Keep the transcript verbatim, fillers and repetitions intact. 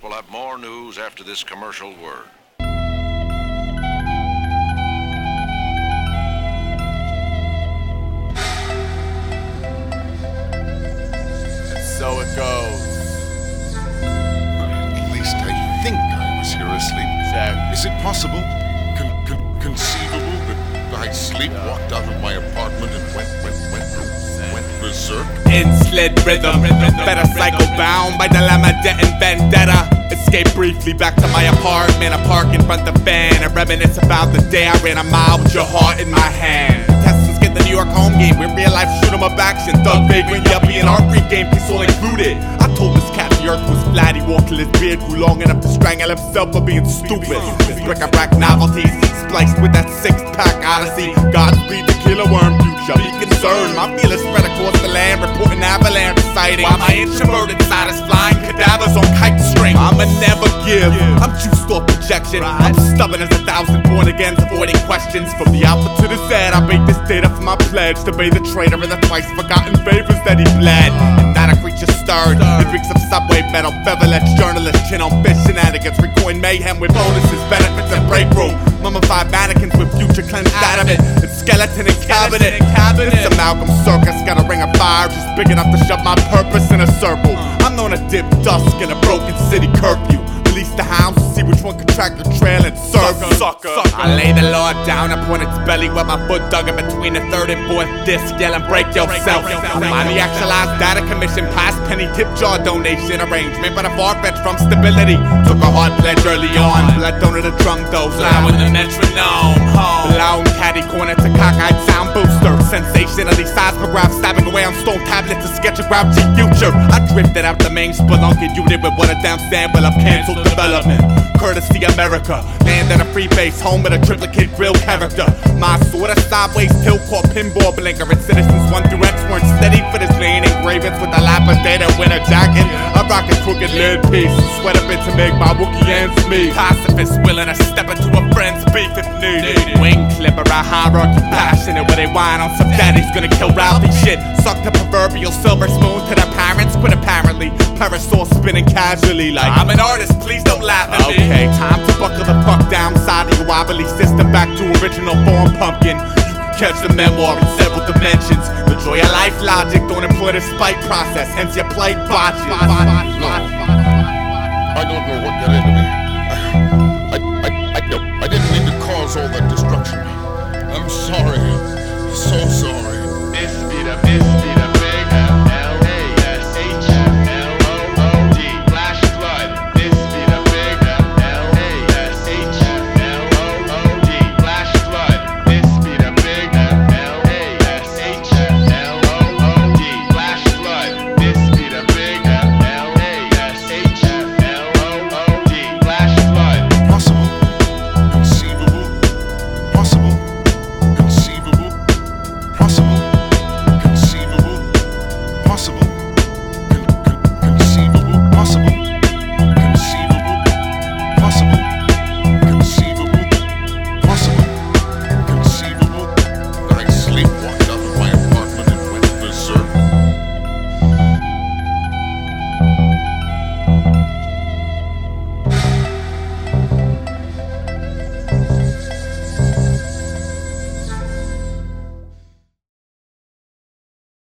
We'll have more news after this commercial word. So it goes. At least I think I was here asleep. Check. Is it possible, con- con- conceivable that I sleepwalked out of my apartment and went, went, went, went berserk? In-slid rhythm, better cycle bound by dilemma, debt and vendetta. Escape briefly back to my apartment. I park in front of the van and reminisce about the day I ran a mile with your heart in my hand. Contestants get the New York home game with real life shoot 'em up action. Thug, vagrant, yuppie, and art free game piece all included. I told this cat the earth was flat. He walked till his beard grew long enough to strangle himself for being stupid. This bric-a-brac novelties spliced with that six-pack odyssey. Godspeed the killer worm future. Be concerned, my feelings spread across the land, reporting avalanche sightings. While my introverted side is flying cadavers on kite string. I'ma never give. I'm juiced off projection. I'm stubborn as a thousand born agains, avoiding questions. From the alpha to the Z, I make this data for my pledge to be the traitor in the twice forgotten favors that he bled. And not a creature stirred. It reeks of subway metal, featherless journalists, chin on fish shenanigans, recoin mayhem with bonuses, benefits, and break room. Mummified mannequins with future cleansed adamant. It's skeleton and cabinet. This amalgam circus got a ring of fire just big enough to shove my purpose in a circle. I'm known to dip dusk in a broken city curfew. Release the hounds to see which one can track the trail and serve you. Sucker. I lay the law down upon its belly with my foot dug in between the third and fourth disc, yelling break yourself. I'm the actualized data commission, past penny tip jar donation arrangement, but a far-fetched from stability. Took a hard pledge early on, blood donor the drum dose, loud with the metronome. Loud caddy corner to cockeyed sound booster. Sensationally seismograph stabbing away on stone tablets to sketch a grouchy future. I drifted out the main spelunking unit with what a damn sample of canceled development. Courtesy America, land at a free base, home with a triplicate grill character. My sort of sideways tilt called pinball blinker, and citizens one through X weren't steady for this lane. Engravings with a lapidated winter jacket. I rock a crooked lid piece, sweat a bit to make my Wookiee ends meet. Pacifist willing to step into a friend's beef if needed. Wing clipper, a hierarchy passionate where they whine on some daddy's gonna kill Ralphie shit. Suck the proverbial silver spoon to their parents, quit apparently. Parasol spinning casually like I'm an artist, please don't laugh at me. Okay, time to buckle the fuck down side of your wobbly system back to original form, pumpkin. You can catch the memoir in several dimensions. The joy of life logic, don't employ the spite process, hence your play botches. No, I don't know what got into me.